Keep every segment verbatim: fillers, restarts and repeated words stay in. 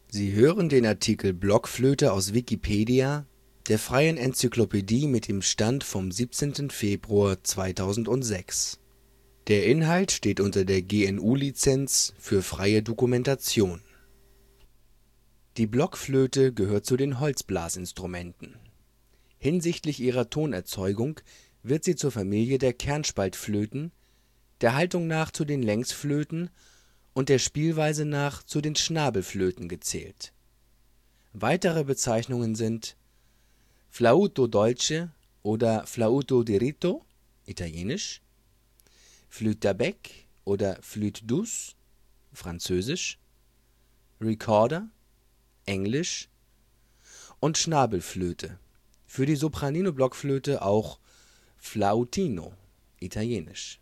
Sie hören den Artikel Blockflöte, aus Wikipedia, der freien Enzyklopädie. Mit dem Stand vom Der Inhalt steht unter der G N U-Lizenz für freie Dokumentation. Die Blockflöte gehört zu den Holzblasinstrumenten. Hinsichtlich ihrer Tonerzeugung wird sie zur Familie der Kernspaltflöten, der Haltung nach zu den Längsflöten und der Spielweise nach zu den Schnabelflöten gezählt. Weitere Bezeichnungen sind Flauto dolce oder Flauto diritto (italienisch), Flûte à bec oder Flûte douce (französisch), Recorder (englisch) und Schnabelflöte, für die Sopranino-Blockflöte auch Flautino (italienisch).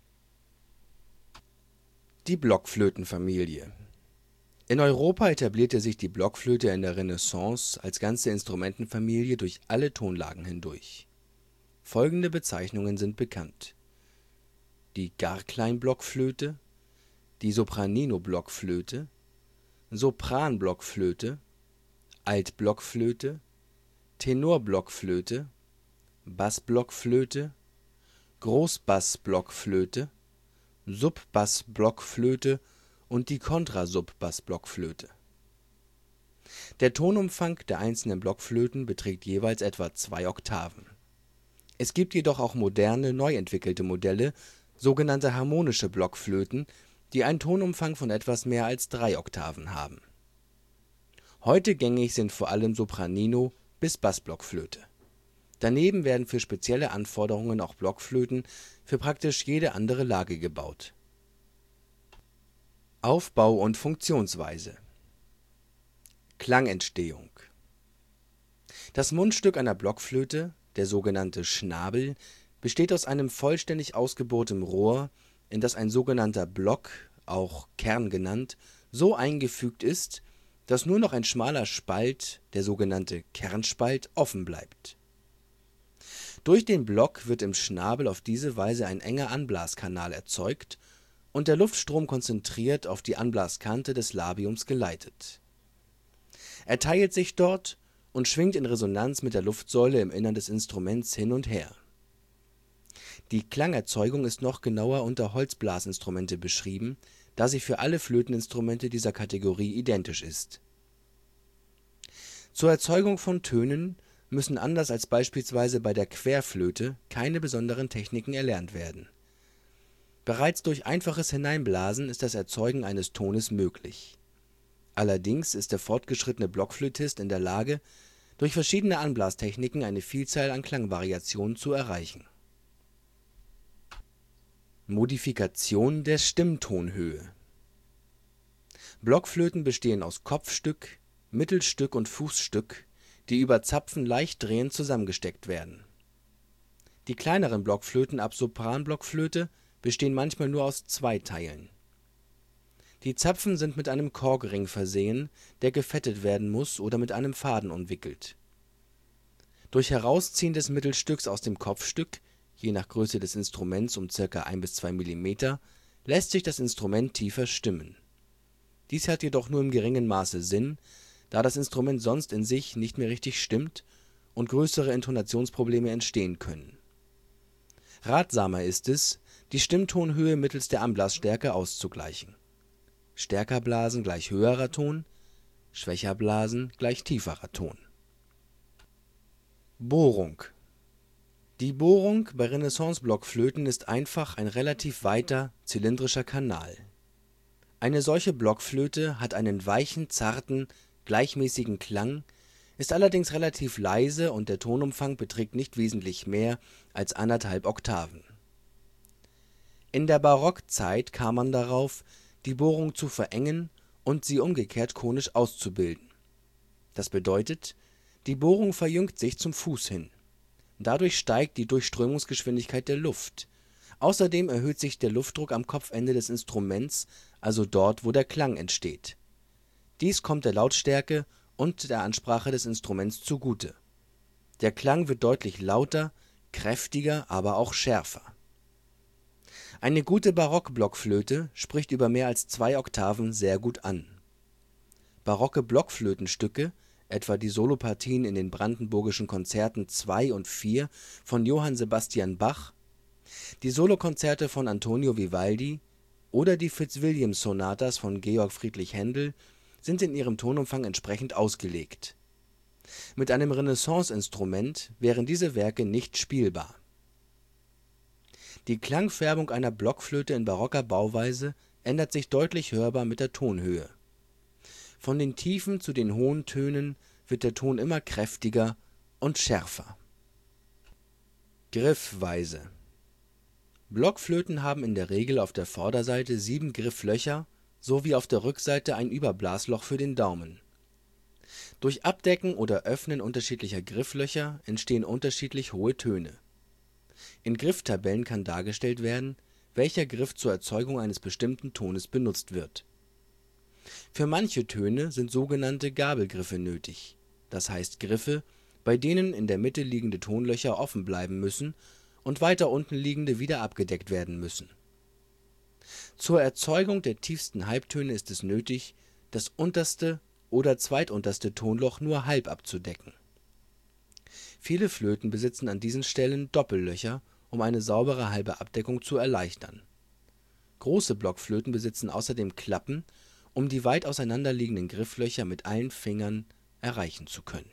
Die Blockflötenfamilie. In Europa etablierte sich die Blockflöte in der Renaissance als ganze Instrumentenfamilie durch alle Tonlagen hindurch. Folgende Bezeichnungen sind bekannt: die Garklein-Blockflöte, die Sopranino-Blockflöte, Sopran-Blockflöte, Altblockflöte, Tenorblockflöte, Bassblockflöte, Großbassblockflöte, Subbassblockflöte und die Kontrasubbassblockflöte. Der Tonumfang der einzelnen Blockflöten beträgt jeweils etwa zwei Oktaven. Es gibt jedoch auch moderne, neu entwickelte Modelle, sogenannte harmonische Blockflöten, die einen Tonumfang von etwas mehr als drei Oktaven haben. Heute gängig sind vor allem Sopranino - bis Bassblockflöte. Daneben werden für spezielle Anforderungen auch Blockflöten für praktisch jede andere Lage gebaut. Aufbau und Funktionsweise. Klangentstehung. Das Mundstück einer Blockflöte, der sogenannte Schnabel, besteht aus einem vollständig ausgebohrtem Rohr, in das ein sogenannter Block, auch Kern genannt, so eingefügt ist, dass nur noch ein schmaler Spalt, der sogenannte Kernspalt, offen bleibt. Durch den Block wird im Schnabel auf diese Weise ein enger Anblaskanal erzeugt und der Luftstrom konzentriert auf die Anblaskante des Labiums geleitet. Er teilt sich dort und schwingt in Resonanz mit der Luftsäule im Innern des Instruments hin und her. Die Klangerzeugung ist noch genauer unter Holzblasinstrumente beschrieben, da sie für alle Flöteninstrumente dieser Kategorie identisch ist. Zur Erzeugung von Tönen müssen anders als beispielsweise bei der Querflöte keine besonderen Techniken erlernt werden. Bereits durch einfaches Hineinblasen ist das Erzeugen eines Tones möglich. Allerdings ist der fortgeschrittene Blockflötist in der Lage, durch verschiedene Anblastechniken eine Vielzahl an Klangvariationen zu erreichen. Modifikation der Stimmtonhöhe. Blockflöten bestehen aus Kopfstück, Mittelstück und Fußstück, die über Zapfen leicht drehend zusammengesteckt werden. Die kleineren Blockflöten ab Sopranblockflöte bestehen manchmal nur aus zwei Teilen. Die Zapfen sind mit einem Korkring versehen, der gefettet werden muss oder mit einem Faden umwickelt. Durch Herausziehen des Mittelstücks aus dem Kopfstück, je nach Größe des Instruments um ca. ein bis zwei Millimeter, lässt sich das Instrument tiefer stimmen. Dies hat jedoch nur im geringen Maße Sinn, da das Instrument sonst in sich nicht mehr richtig stimmt und größere Intonationsprobleme entstehen können. Ratsamer ist es, die Stimmtonhöhe mittels der Anblasstärke auszugleichen. Stärker blasen gleich höherer Ton, schwächer blasen gleich tieferer Ton. Bohrung. Die Bohrung bei Renaissance-Blockflöten ist einfach ein relativ weiter, zylindrischer Kanal. Eine solche Blockflöte hat einen weichen, zarten, gleichmäßigen Klang, ist allerdings relativ leise und der Tonumfang beträgt nicht wesentlich mehr als anderthalb Oktaven. In der Barockzeit kam man darauf, die Bohrung zu verengen und sie umgekehrt konisch auszubilden. Das bedeutet, die Bohrung verjüngt sich zum Fuß hin. Dadurch steigt die Durchströmungsgeschwindigkeit der Luft. Außerdem erhöht sich der Luftdruck am Kopfende des Instruments, also dort, wo der Klang entsteht. Dies kommt der Lautstärke und der Ansprache des Instruments zugute. Der Klang wird deutlich lauter, kräftiger, aber auch schärfer. Eine gute Barockblockflöte spricht über mehr als zwei Oktaven sehr gut an. Barocke Blockflötenstücke, etwa die Solopartien in den Brandenburgischen Konzerten zwei und vier von Johann Sebastian Bach, die Solokonzerte von Antonio Vivaldi oder die Fitzwilliam-Sonatas von Georg Friedrich Händel sind in ihrem Tonumfang entsprechend ausgelegt. Mit einem Renaissance-Instrument wären diese Werke nicht spielbar. Die Klangfärbung einer Blockflöte in barocker Bauweise ändert sich deutlich hörbar mit der Tonhöhe. Von den tiefen zu den hohen Tönen wird der Ton immer kräftiger und schärfer. Griffweise: Blockflöten haben in der Regel auf der Vorderseite sieben Grifflöcher sowie auf der Rückseite ein Überblasloch für den Daumen. Durch Abdecken oder Öffnen unterschiedlicher Grifflöcher entstehen unterschiedlich hohe Töne. In Grifftabellen kann dargestellt werden, welcher Griff zur Erzeugung eines bestimmten Tones benutzt wird. Für manche Töne sind sogenannte Gabelgriffe nötig, das heißt Griffe, bei denen in der Mitte liegende Tonlöcher offen bleiben müssen und weiter unten liegende wieder abgedeckt werden müssen. Zur Erzeugung der tiefsten Halbtöne ist es nötig, das unterste oder zweitunterste Tonloch nur halb abzudecken. Viele Flöten besitzen an diesen Stellen Doppellöcher, um eine saubere halbe Abdeckung zu erleichtern. Große Blockflöten besitzen außerdem Klappen, um die weit auseinanderliegenden Grifflöcher mit allen Fingern erreichen zu können.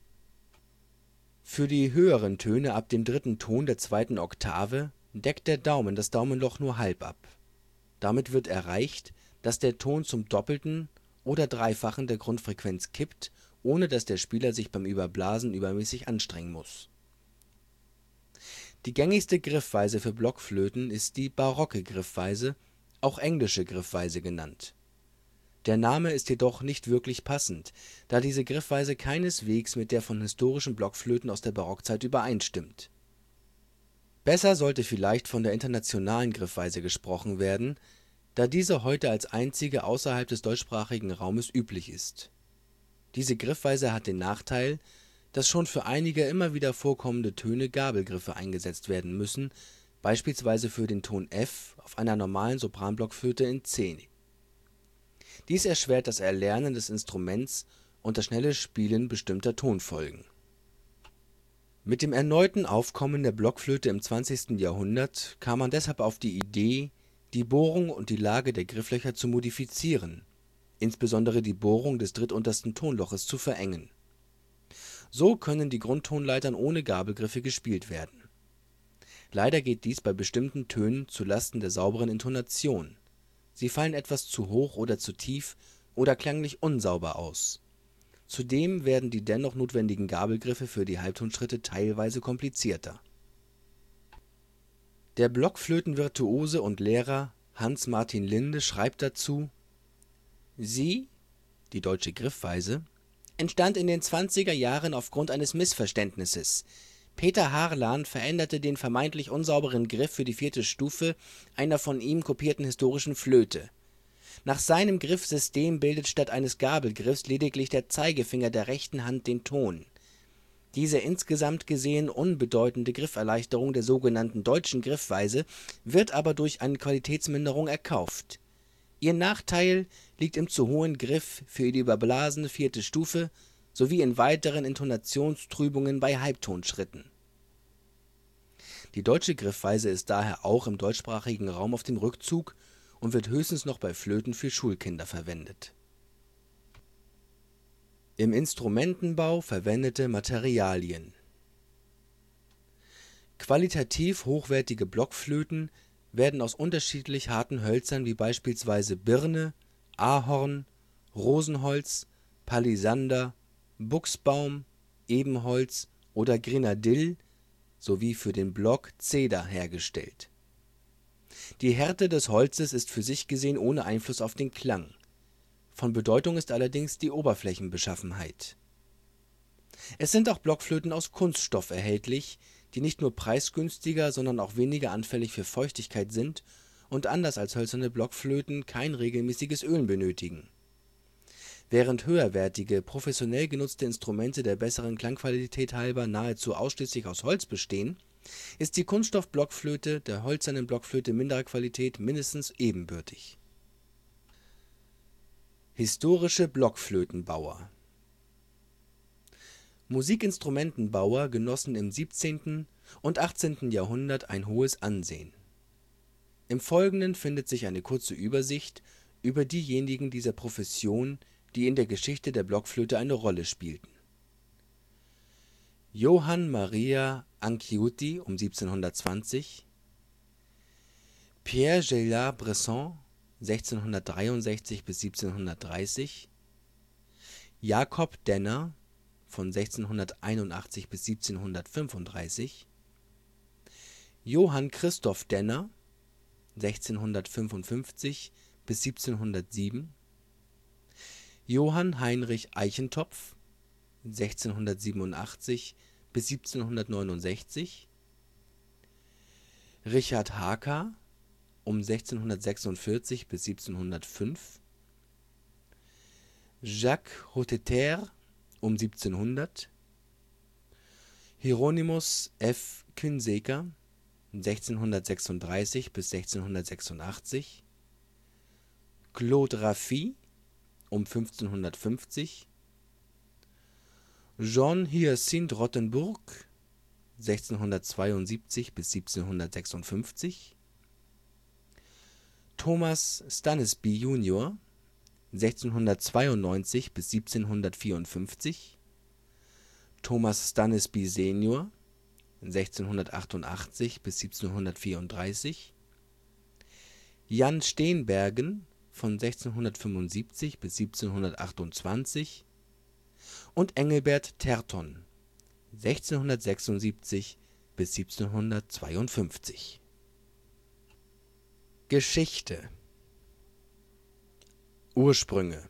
Für die höheren Töne ab dem dritten Ton der zweiten Oktave deckt der Daumen das Daumenloch nur halb ab. Damit wird erreicht, dass der Ton zum Doppelten oder Dreifachen der Grundfrequenz kippt, ohne dass der Spieler sich beim Überblasen übermäßig anstrengen muss. Die gängigste Griffweise für Blockflöten ist die barocke Griffweise, auch englische Griffweise genannt. Der Name ist jedoch nicht wirklich passend, da diese Griffweise keineswegs mit der von historischen Blockflöten aus der Barockzeit übereinstimmt. Besser sollte vielleicht von der internationalen Griffweise gesprochen werden, da diese heute als einzige außerhalb des deutschsprachigen Raumes üblich ist. Diese Griffweise hat den Nachteil, dass schon für einige immer wieder vorkommende Töne Gabelgriffe eingesetzt werden müssen, beispielsweise für den Ton F auf einer normalen Sopranblockflöte in C. Dies erschwert das Erlernen des Instruments und das schnelle Spielen bestimmter Tonfolgen. Mit dem erneuten Aufkommen der Blockflöte im zwanzigsten Jahrhundert kam man deshalb auf die Idee, die Bohrung und die Lage der Grifflöcher zu modifizieren, insbesondere die Bohrung des drittuntersten Tonloches zu verengen. So können die Grundtonleitern ohne Gabelgriffe gespielt werden. Leider geht dies bei bestimmten Tönen zu Lasten der sauberen Intonation. Sie fallen etwas zu hoch oder zu tief oder klanglich unsauber aus. Zudem werden die dennoch notwendigen Gabelgriffe für die Halbtonschritte teilweise komplizierter. Der Blockflötenvirtuose und Lehrer Hans Martin Linde schreibt dazu: Sie (die deutsche Griffweise) entstand in den zwanziger Jahren aufgrund eines Missverständnisses. Peter Harlan veränderte den vermeintlich unsauberen Griff für die vierte Stufe einer von ihm kopierten historischen Flöte. Nach seinem Griffsystem bildet statt eines Gabelgriffs lediglich der Zeigefinger der rechten Hand den Ton. Diese insgesamt gesehen unbedeutende Grifferleichterung der sogenannten deutschen Griffweise wird aber durch eine Qualitätsminderung erkauft. Ihr Nachteil liegt im zu hohen Griff für die überblasene vierte Stufe sowie in weiteren Intonationstrübungen bei Halbtonschritten. Die deutsche Griffweise ist daher auch im deutschsprachigen Raum auf dem Rückzug und wird höchstens noch bei Flöten für Schulkinder verwendet. Im Instrumentenbau verwendete Materialien. Qualitativ hochwertige Blockflöten werden aus unterschiedlich harten Hölzern wie beispielsweise Birne, Ahorn, Rosenholz, Palisander, Buchsbaum, Ebenholz oder Grenadill sowie für den Block Zeder hergestellt. Die Härte des Holzes ist für sich gesehen ohne Einfluss auf den Klang. Von Bedeutung ist allerdings die Oberflächenbeschaffenheit. Es sind auch Blockflöten aus Kunststoff erhältlich, die nicht nur preisgünstiger, sondern auch weniger anfällig für Feuchtigkeit sind und anders als hölzerne Blockflöten kein regelmäßiges Ölen benötigen. Während höherwertige, professionell genutzte Instrumente der besseren Klangqualität halber nahezu ausschließlich aus Holz bestehen, ist die Kunststoff-Blockflöte der hölzernen Blockflöte minderer Qualität mindestens ebenbürtig. Historische Blockflötenbauer. Musikinstrumentenbauer genossen im siebzehnten und achtzehnten Jahrhundert ein hohes Ansehen. Im Folgenden findet sich eine kurze Übersicht über diejenigen dieser Profession, die in der Geschichte der Blockflöte eine Rolle spielten: Johann Maria Anchiuti um siebzehnhundertzwanzig, Pierre Gaillard-Bresson sechzehnhundertdreiundsechzig bis siebzehnhundertdreißig, Jakob Denner von sechzehnhunderteinundachtzig bis siebzehnhundertfünfunddreißig, Johann Christoph Denner sechzehnhundertfünfundfünfzig bis siebzehnhundertsieben, Johann Heinrich Eichentopf sechzehnhundertsiebenundachtzig bis siebzehnhundertneunundsechzig, Richard Haka um sechzehnhundertsechsundvierzig bis siebzehnhundertfünf, Jacques Hoteter um siebzehnhundert, Hieronymus F. Kunseker sechzehnhundertsechsunddreißig bis sechzehnhundertsechsundachtzig, Claude Raffi um fünfzehnhundertfünfzig, Jean Hyacinthe Rothenburg sechzehnhundertzweiundsiebzig bis siebzehnhundertsechsundfünfzig, Thomas Stanesby junior sechzehnhundertzweiundneunzig bis siebzehnhundertvierundfünfzig, Thomas Stanesby senior sechzehnhundertachtundachtzig bis siebzehnhundertvierunddreißig, Jan Steenbergen von sechzehnhundertfünfundsiebzig bis siebzehnhundertachtundzwanzig und Engelbert Terton sechzehnhundertsechsundsiebzig bis siebzehnhundertzweiundfünfzig. Geschichte. Ursprünge.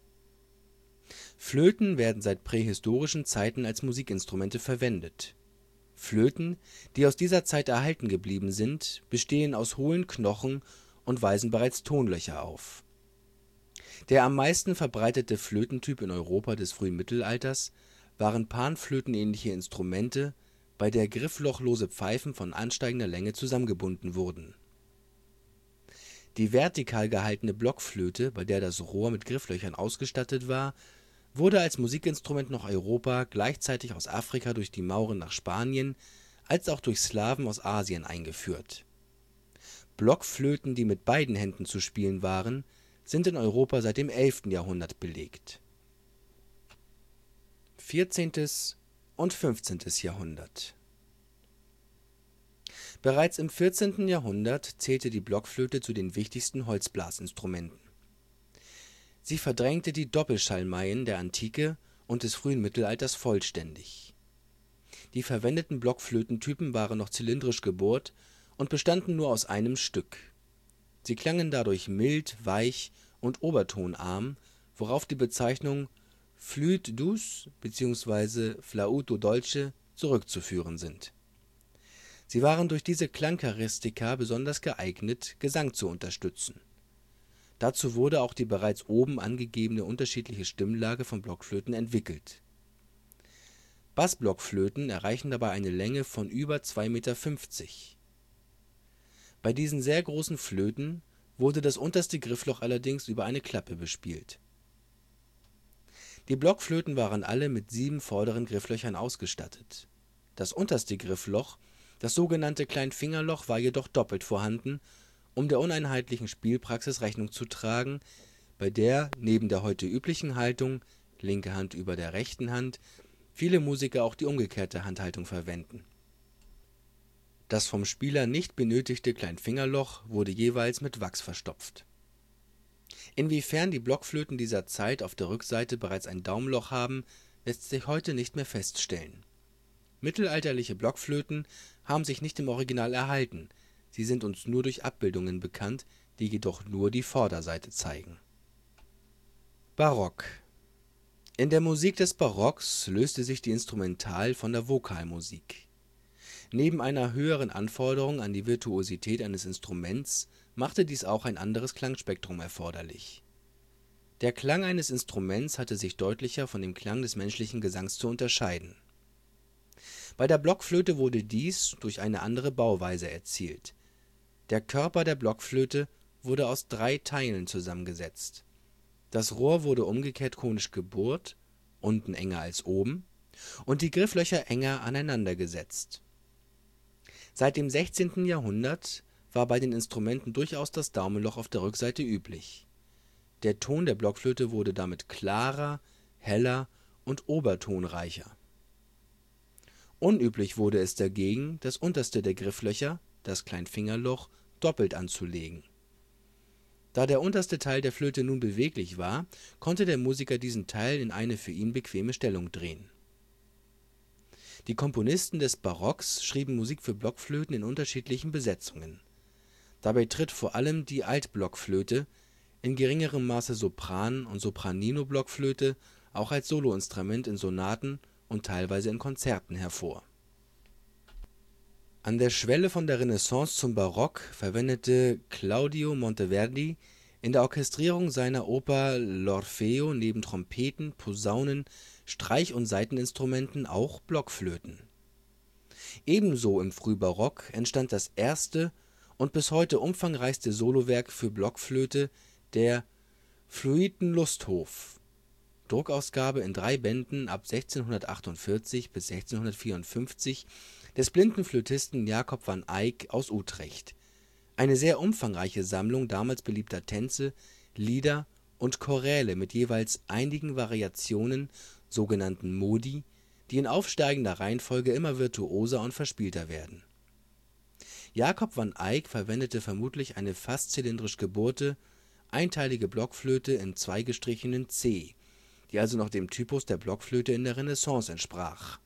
Flöten werden seit prähistorischen Zeiten als Musikinstrumente verwendet. Flöten, die aus dieser Zeit erhalten geblieben sind, bestehen aus hohlen Knochen und weisen bereits Tonlöcher auf. Der am meisten verbreitete Flötentyp in Europa des frühen Mittelalters waren panflötenähnliche Instrumente, bei der grifflochlose Pfeifen von ansteigender Länge zusammengebunden wurden. Die vertikal gehaltene Blockflöte, bei der das Rohr mit Grifflöchern ausgestattet war, wurde als Musikinstrument nach Europa gleichzeitig aus Afrika durch die Mauren nach Spanien als auch durch Slawen aus Asien eingeführt. Blockflöten, die mit beiden Händen zu spielen waren, sind in Europa seit dem elften Jahrhundert belegt. vierzehntes und fünfzehntes Jahrhundert. Bereits im vierzehnten Jahrhundert zählte die Blockflöte zu den wichtigsten Holzblasinstrumenten. Sie verdrängte die Doppelschalmeien der Antike und des frühen Mittelalters vollständig. Die verwendeten Blockflötentypen waren noch zylindrisch gebohrt und bestanden nur aus einem Stück. Sie klangen dadurch mild, weich und obertonarm, worauf die Bezeichnung Flûte douce bzw. Flauto dolce zurückzuführen sind. Sie waren durch diese Klangcharakteristika besonders geeignet, Gesang zu unterstützen. Dazu wurde auch die bereits oben angegebene unterschiedliche Stimmlage von Blockflöten entwickelt. Bassblockflöten erreichen dabei eine Länge von über zwei Meter fünfzig. Bei diesen sehr großen Flöten wurde das unterste Griffloch allerdings über eine Klappe bespielt. Die Blockflöten waren alle mit sieben vorderen Grifflöchern ausgestattet. Das unterste Griffloch, das sogenannte Kleinfingerloch, war jedoch doppelt vorhanden, um der uneinheitlichen Spielpraxis Rechnung zu tragen, bei der neben der heute üblichen Haltung (linke Hand über der rechten Hand) viele Musiker auch die umgekehrte Handhaltung verwenden. Das vom Spieler nicht benötigte Kleinfingerloch wurde jeweils mit Wachs verstopft. Inwiefern die Blockflöten dieser Zeit auf der Rückseite bereits ein Daumenloch haben, lässt sich heute nicht mehr feststellen. Mittelalterliche Blockflöten haben sich nicht im Original erhalten, sie sind uns nur durch Abbildungen bekannt, die jedoch nur die Vorderseite zeigen. Barock. In der Musik des Barocks löste sich die Instrumental- von der Vokalmusik. Neben einer höheren Anforderung an die Virtuosität eines Instruments machte dies auch ein anderes Klangspektrum erforderlich. Der Klang eines Instruments hatte sich deutlicher von dem Klang des menschlichen Gesangs zu unterscheiden. Bei der Blockflöte wurde dies durch eine andere Bauweise erzielt. Der Körper der Blockflöte wurde aus drei Teilen zusammengesetzt. Das Rohr wurde umgekehrt konisch gebohrt, unten enger als oben, und die Grifflöcher enger aneinander gesetzt. Seit dem sechzehnten Jahrhundert war bei den Instrumenten durchaus das Daumenloch auf der Rückseite üblich. Der Ton der Blockflöte wurde damit klarer, heller und obertonreicher. Unüblich wurde es dagegen, das unterste der Grifflöcher, das Kleinfingerloch, doppelt anzulegen. Da der unterste Teil der Flöte nun beweglich war, konnte der Musiker diesen Teil in eine für ihn bequeme Stellung drehen. Die Komponisten des Barocks schrieben Musik für Blockflöten in unterschiedlichen Besetzungen. Dabei tritt vor allem die Altblockflöte, in geringerem Maße Sopran - und Sopranino-Blockflöte, auch als Soloinstrument in Sonaten und teilweise in Konzerten hervor. An der Schwelle von der Renaissance zum Barock verwendete Claudio Monteverdi in der Orchestrierung seiner Oper L'Orfeo neben Trompeten, Posaunen, Streich - und Saiteninstrumenten auch Blockflöten. Ebenso im Frühbarock entstand das erste und bis heute umfangreichste Solowerk für Blockflöte, der Flöiten-Lusthof, Druckausgabe in drei Bänden ab sechzehnhundertachtundvierzig bis sechzehnhundertvierundfünfzig des blinden Flötisten Jacob van Eyck aus Utrecht, eine sehr umfangreiche Sammlung damals beliebter Tänze, Lieder und Choräle mit jeweils einigen Variationen, sogenannten Modi, die in aufsteigender Reihenfolge immer virtuoser und verspielter werden. Jacob van Eyck verwendete vermutlich eine fast zylindrisch gebohrte, einteilige Blockflöte in zweigestrichenen C, die also noch dem Typus der Blockflöte in der Renaissance entsprach.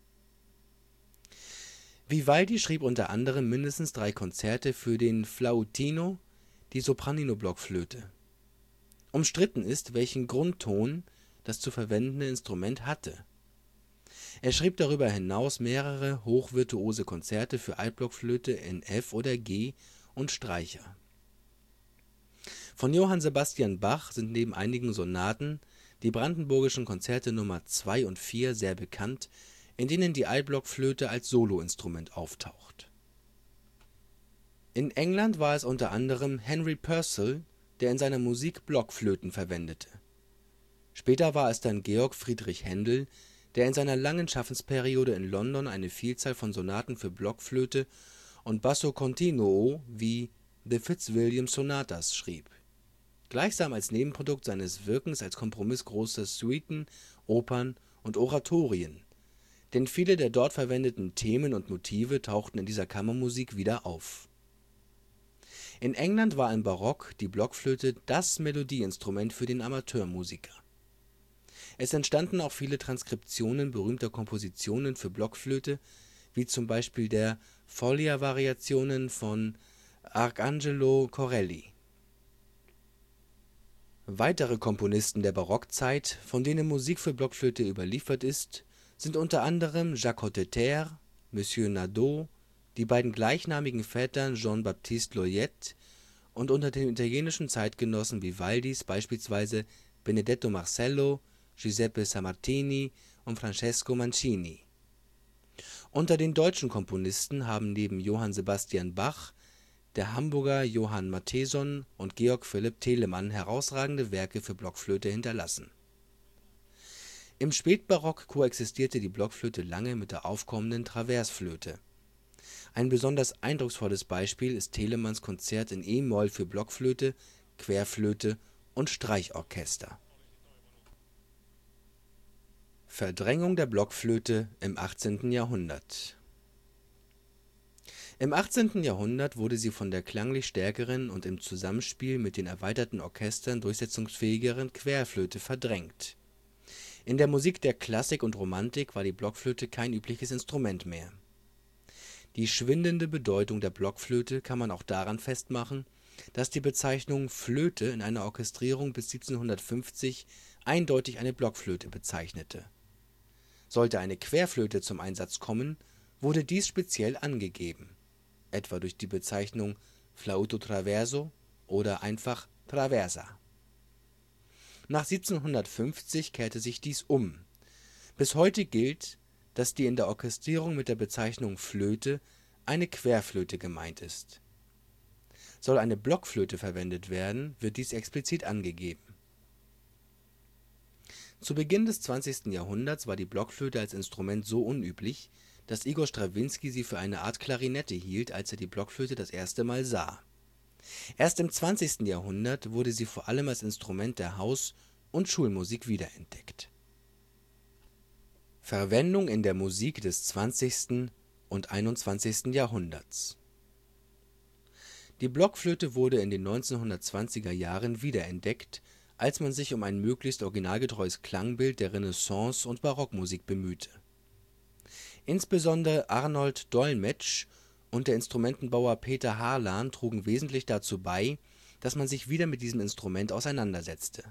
Vivaldi schrieb unter anderem mindestens drei Konzerte für den Flautino, die Sopranino-Blockflöte. Umstritten ist, welchen Grundton das zu verwendende Instrument hatte. Er schrieb darüber hinaus mehrere hochvirtuose Konzerte für Altblockflöte in F oder G und Streicher. Von Johann Sebastian Bach sind neben einigen Sonaten die Brandenburgischen Konzerte Nummer zwei und vier sehr bekannt, in denen die Altblockflöte als Soloinstrument auftaucht. In England war es unter anderem Henry Purcell, der in seiner Musik Blockflöten verwendete. Später war es dann Georg Friedrich Händel, der in seiner langen Schaffensperiode in London eine Vielzahl von Sonaten für Blockflöte und Basso continuo wie The Fitzwilliam Sonatas schrieb, gleichsam als Nebenprodukt seines Wirkens als Komponist großer Suiten, Opern und Oratorien, denn viele der dort verwendeten Themen und Motive tauchten in dieser Kammermusik wieder auf. In England war im Barock die Blockflöte das Melodieinstrument für den Amateurmusiker. Es entstanden auch viele Transkriptionen berühmter Kompositionen für Blockflöte, wie zum Beispiel der Foglia-Variationen von Arcangelo Corelli. Weitere Komponisten der Barockzeit, von denen Musik für Blockflöte überliefert ist, sind unter anderem Jacques Hotteterre, Monsieur Naudot, die beiden gleichnamigen Vettern Jean-Baptiste Loeillet und unter den italienischen Zeitgenossen Vivaldis beispielsweise Benedetto Marcello, Giuseppe Sammartini und Francesco Mancini. Unter den deutschen Komponisten haben neben Johann Sebastian Bach der Hamburger Johann Mattheson und Georg Philipp Telemann herausragende Werke für Blockflöte hinterlassen. Im Spätbarock koexistierte die Blockflöte lange mit der aufkommenden Traversflöte. Ein besonders eindrucksvolles Beispiel ist Telemanns Konzert in e-Moll für Blockflöte, Querflöte und Streichorchester. Verdrängung der Blockflöte im achtzehnten Jahrhundert. Im achtzehnten Jahrhundert wurde sie von der klanglich stärkeren und im Zusammenspiel mit den erweiterten Orchestern durchsetzungsfähigeren Querflöte verdrängt. In der Musik der Klassik und Romantik war die Blockflöte kein übliches Instrument mehr. Die schwindende Bedeutung der Blockflöte kann man auch daran festmachen, dass die Bezeichnung Flöte in einer Orchestrierung bis siebzehnhundertfünfzig eindeutig eine Blockflöte bezeichnete. Sollte eine Querflöte zum Einsatz kommen, wurde dies speziell angegeben, etwa durch die Bezeichnung Flauto traverso oder einfach Traversa. Nach siebzehnhundertfünfzig kehrte sich dies um. Bis heute gilt, dass die in der Orchestrierung mit der Bezeichnung Flöte eine Querflöte gemeint ist. Soll eine Blockflöte verwendet werden, wird dies explizit angegeben. Zu Beginn des zwanzigsten Jahrhunderts war die Blockflöte als Instrument so unüblich, dass Igor Strawinski sie für eine Art Klarinette hielt, als er die Blockflöte das erste Mal sah. Erst im zwanzigsten Jahrhundert wurde sie vor allem als Instrument der Haus - und Schulmusik wiederentdeckt. Verwendung in der Musik des zwanzigsten und einundzwanzigsten Jahrhunderts. Die Blockflöte wurde in den neunzehnhundertzwanziger Jahren wiederentdeckt, als man sich um ein möglichst originalgetreues Klangbild der Renaissance - und Barockmusik bemühte. Insbesondere Arnold Dolmetsch und der Instrumentenbauer Peter Harlan trugen wesentlich dazu bei, dass man sich wieder mit diesem Instrument auseinandersetzte.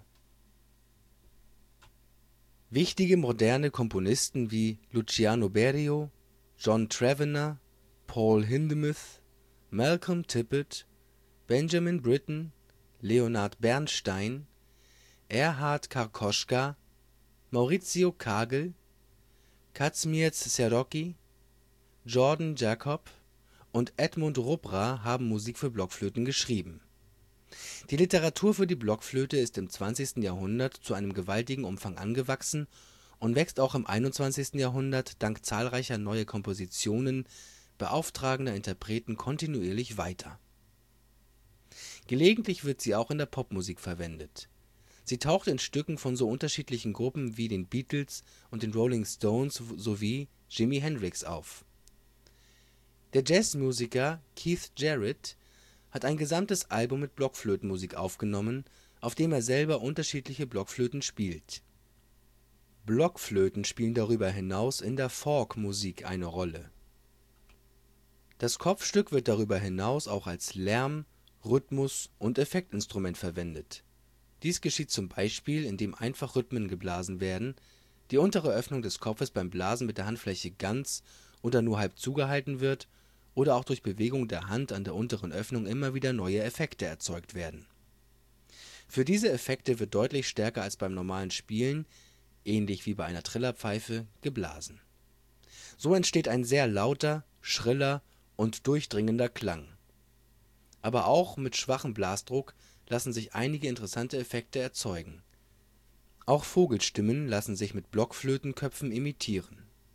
Wichtige moderne Komponisten wie Luciano Berio, John Tavener, Paul Hindemith, Malcolm Tippet, Benjamin Britten, Leonard Bernstein, Erhard Karkoschka, Maurizio Kagel, Kazimierz Serocki, Jordan Jacob und Edmund Rupra haben Musik für Blockflöten geschrieben. Die Literatur für die Blockflöte ist im zwanzigsten Jahrhundert zu einem gewaltigen Umfang angewachsen und wächst auch im einundzwanzigsten Jahrhundert dank zahlreicher neuer Kompositionen beauftragender Interpreten kontinuierlich weiter. Gelegentlich wird sie auch in der Popmusik verwendet. Sie taucht in Stücken von so unterschiedlichen Gruppen wie den Beatles und den Rolling Stones sowie Jimi Hendrix auf. Der Jazzmusiker Keith Jarrett hat ein gesamtes Album mit Blockflötenmusik aufgenommen, auf dem er selber unterschiedliche Blockflöten spielt. Blockflöten spielen darüber hinaus in der Folkmusik eine Rolle. Das Kopfstück wird darüber hinaus auch als Lärm -, Rhythmus - und Effektinstrument verwendet. Dies geschieht zum Beispiel, indem einfach Rhythmen geblasen werden, die untere Öffnung des Kopfes beim Blasen mit der Handfläche ganz oder nur halb zugehalten wird oder auch durch Bewegung der Hand an der unteren Öffnung immer wieder neue Effekte erzeugt werden. Für diese Effekte wird deutlich stärker als beim normalen Spielen, ähnlich wie bei einer Trillerpfeife, geblasen. So entsteht ein sehr lauter, schriller und durchdringender Klang. Aber auch mit schwachem Blasdruck lassen sich einige interessante Effekte erzeugen. Auch Vogelstimmen lassen sich mit Blockflötenköpfen imitieren.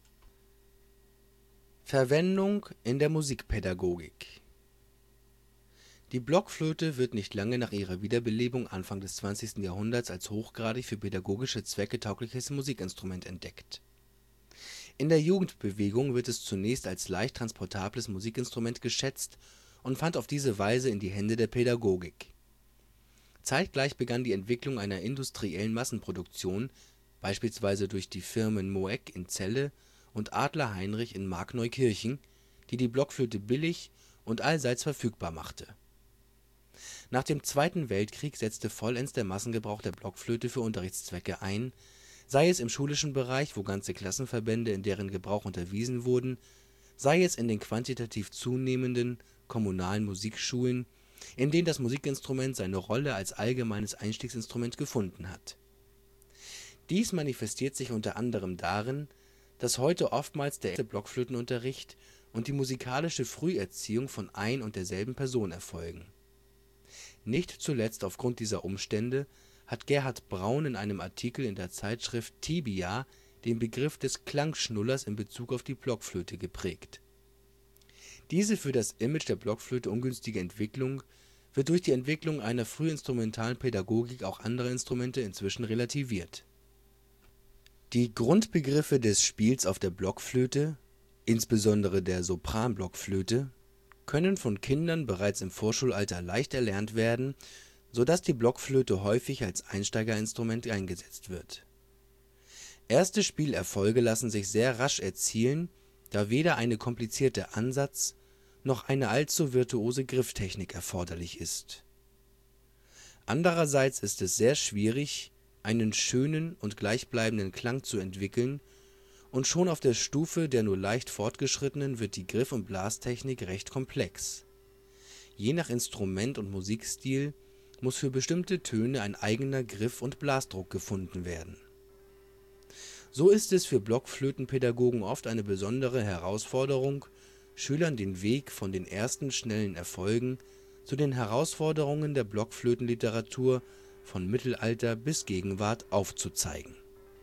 Verwendung in der Musikpädagogik. Die Blockflöte wird nicht lange nach ihrer Wiederbelebung Anfang des zwanzigsten Jahrhunderts als hochgradig für pädagogische Zwecke taugliches Musikinstrument entdeckt. In der Jugendbewegung wird es zunächst als leicht transportables Musikinstrument geschätzt und fand auf diese Weise in die Hände der Pädagogik. Zeitgleich begann die Entwicklung einer industriellen Massenproduktion, beispielsweise durch die Firmen Moeck in Celle und Adler-Heinrich in Markneukirchen, die die Blockflöte billig und allseits verfügbar machte. Nach dem Zweiten Weltkrieg setzte vollends der Massengebrauch der Blockflöte für Unterrichtszwecke ein, sei es im schulischen Bereich, wo ganze Klassenverbände in deren Gebrauch unterwiesen wurden, sei es in den quantitativ zunehmenden kommunalen Musikschulen, in denen das Musikinstrument seine Rolle als allgemeines Einstiegsinstrument gefunden hat. Dies manifestiert sich unter anderem darin, dass heute oftmals der erste Blockflötenunterricht und die musikalische Früherziehung von ein und derselben Person erfolgen. Nicht zuletzt aufgrund dieser Umstände hat Gerhard Braun in einem Artikel in der Zeitschrift Tibia den Begriff des Klangschnullers in Bezug auf die Blockflöte geprägt. Diese für das Image der Blockflöte ungünstige Entwicklung wird durch die Entwicklung einer frühinstrumentalen Pädagogik auch anderer Instrumente inzwischen relativiert. Die Grundbegriffe des Spiels auf der Blockflöte, insbesondere der Sopranblockflöte, können von Kindern bereits im Vorschulalter leicht erlernt werden, so dass die Blockflöte häufig als Einsteigerinstrument eingesetzt wird. Erste Spielerfolge lassen sich sehr rasch erzielen, da weder eine komplizierte Ansatz - noch eine allzu virtuose Grifftechnik erforderlich ist. Andererseits ist es sehr schwierig, einen schönen und gleichbleibenden Klang zu entwickeln, und schon auf der Stufe der nur leicht Fortgeschrittenen wird die Griff - und Blastechnik recht komplex. Je nach Instrument und Musikstil muss für bestimmte Töne ein eigener Griff - und Blasdruck gefunden werden. So ist es für Blockflötenpädagogen oft eine besondere Herausforderung, Schülern den Weg von den ersten schnellen Erfolgen zu den Herausforderungen der Blockflötenliteratur von Mittelalter bis Gegenwart aufzuzeigen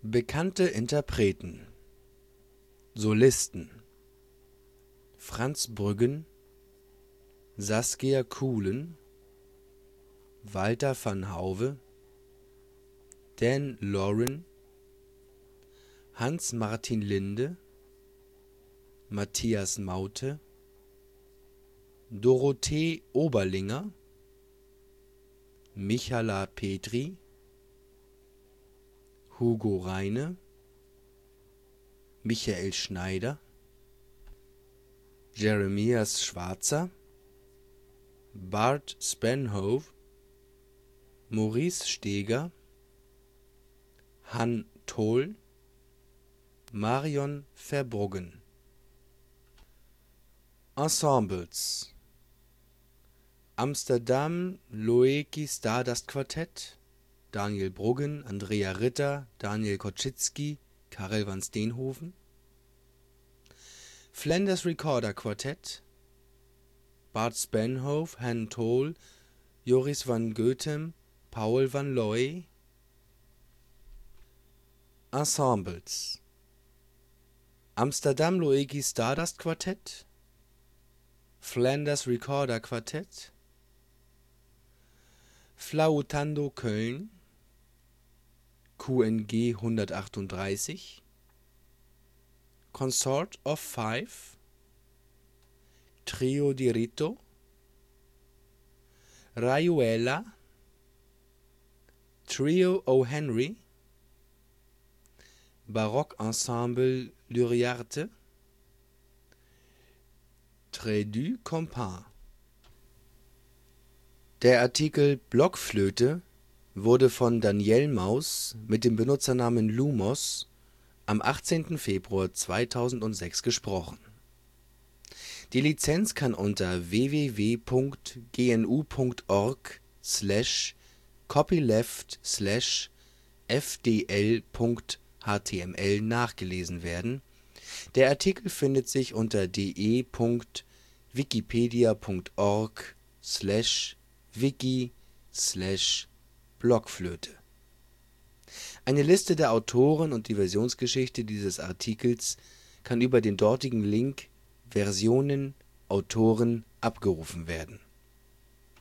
Bekannte Interpreten: Solisten: Franz Brüggen, Saskia Coolen, Walter van Hauwe, Dan Loren, Hans-Martin Linde, Matthias Maute, Dorothee Oberlinger, Michala Petri, Hugo Reine, Michael Schneider, Jeremias Schwarzer, Bart Spanhove, Maurice Steger, Han Tol, Marion Verbruggen. Ensembles: Amsterdam Loeki Stardust Quartett, Daniel Bruggen, Andrea Ritter, Daniel Koschitzki, Karel van Steenhoven. Flanders Recorder Quartett, Bart Spanhove, Han Tol, Joris van Goethem, Paul van Looy. Ensembles: Amsterdam Loeki Stardust Quartett, Flanders Recorder Quartett, Flautando Köln, Q N G hundertachtunddreißig, Consort of Five, Trio di Rito, Rayuela, Trio O. Henry, Barockensemble Lyriarte, Très du Compas. Der Artikel Blockflöte wurde von Daniel Maus mit dem Benutzernamen Lumos am achtzehnten Februar zweitausendsechs gesprochen. Die Lizenz kann unter w w w punkt g n u punkt org slash copyleft slash f d l punkt h t m l nachgelesen werden. Der Artikel findet sich unter d e punkt wikipedia punkt org slash wiki slash Blockflöte. Eine Liste der Autoren und die Versionsgeschichte dieses Artikels kann über den dortigen Link Versionen Autoren abgerufen werden